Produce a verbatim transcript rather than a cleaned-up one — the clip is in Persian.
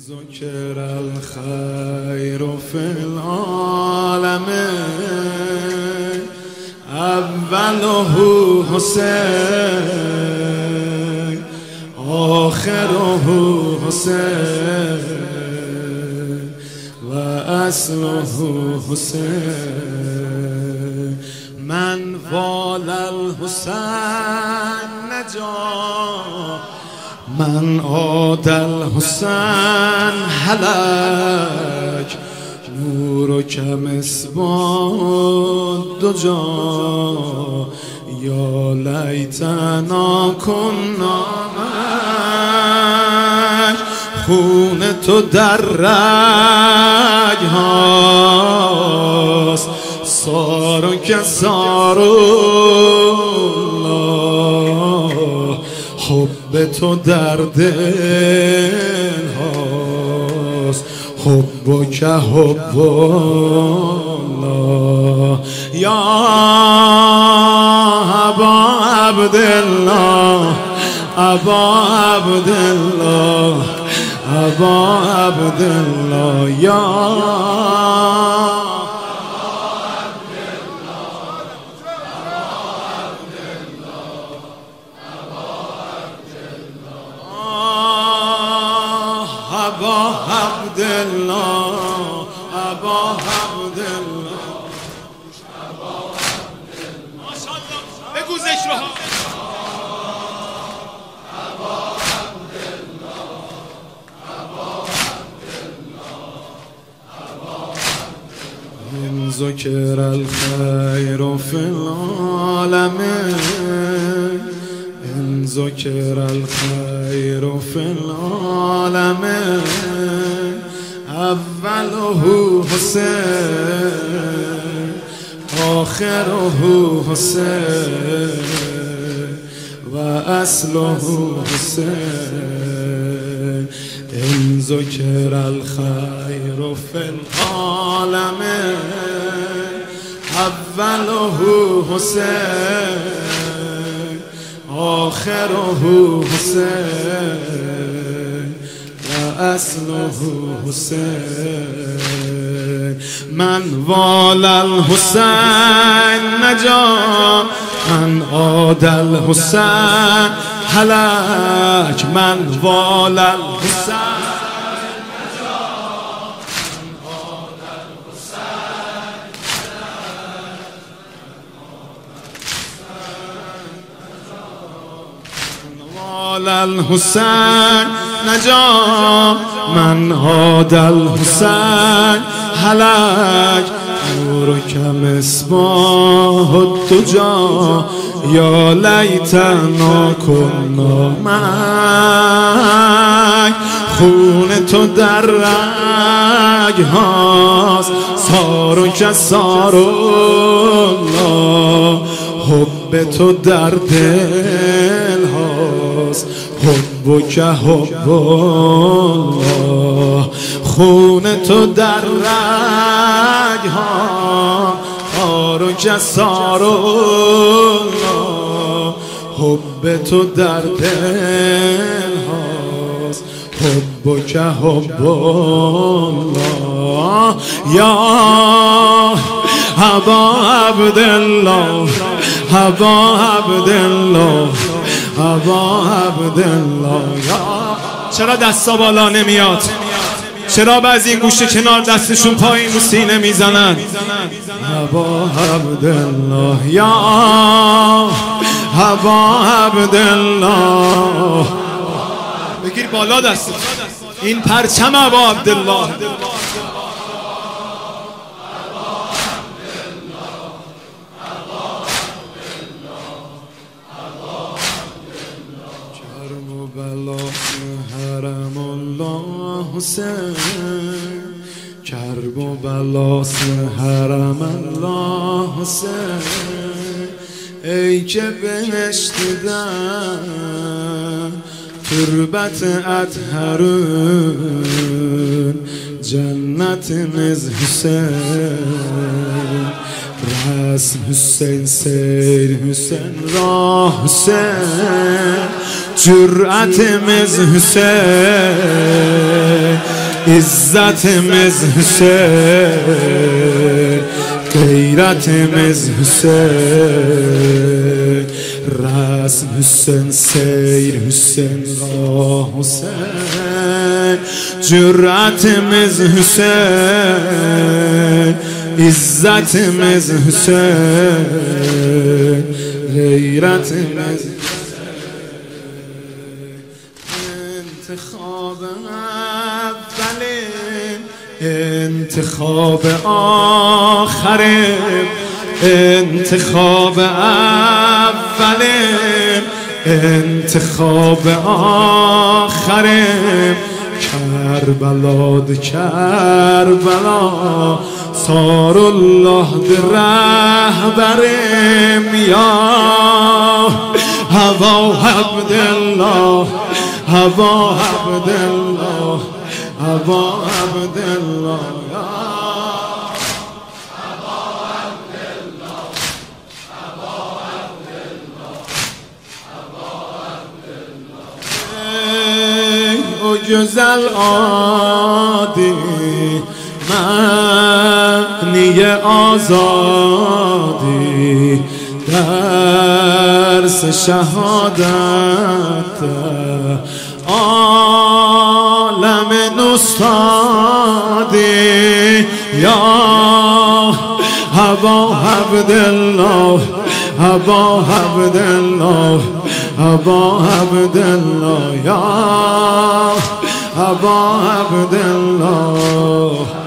ذكر الخير في العالم أوله حسين آخره حسين وأصله حسين من والى الحسين نجا من عاد الحسين هلك نور كمصباح دجا یا لیتنا کنا معک خون تو در رگ هاست سارو که سارو حب تو در دل هاست حب که حب الله یا ابا عبدالله ابا عبدالله ابا عبدالله یا ابا عبدالله ابا عبدالله بگو ذکرها إن ذكر الخير في العالم إن ذكر الخير في العالم أوله حسين آخره حسين وأصله حسين إن ذكر الخير في العالم أوله حسين آخره حسين وأصله حسين من والى الحسين نجا من عاد الحسين هلك من والى الحسين الحسين نجا من عاد الحسين هلك نور كمصباح الدجا یا لیتنا کنا معک خون تو در رگ هاست سارو که سارو الله حب تو در دل هاست حب که حب الله خون تو در رگ ها سارو که سارو الله حب تو در دل هاست حب که حب الله یا ابا عبدالله ابا عبدالله ابا عبدالله. چرا دستا بالا نمیاد؟ چرا بعضی این گوشه کنار دستشون پایین رو سینه میزنن؟ ابا عبدالله یا ابا عبدالله بگیر بالا دست این پرچم ابا عبدالله. حرم الله حسین کرب و بلاس حرم الله حسین ای که بهشت دیدن تربت اطهرون جنت نز حسین رسم حسین سیر حسین راه حسین جرأت مز حسین عزت مز حسین غیرت مز حسین رسم حسین سیر حسین راه حسین جرأت مز حسین عزت مز حسین غیرت مز انتخاب اولین انتخاب آخرین انتخاب اولین انتخاب آخرین کربلا ده کربلا صار الله ده رهبریم یا هوا عبدالله هوا عبدالله هوا عبدالله او گزل عادی معنی آزادی درس شهادت عالم نستادی یا هوا عبدالله هوا عبدالله هوا عبدالله یا هوا عبدالله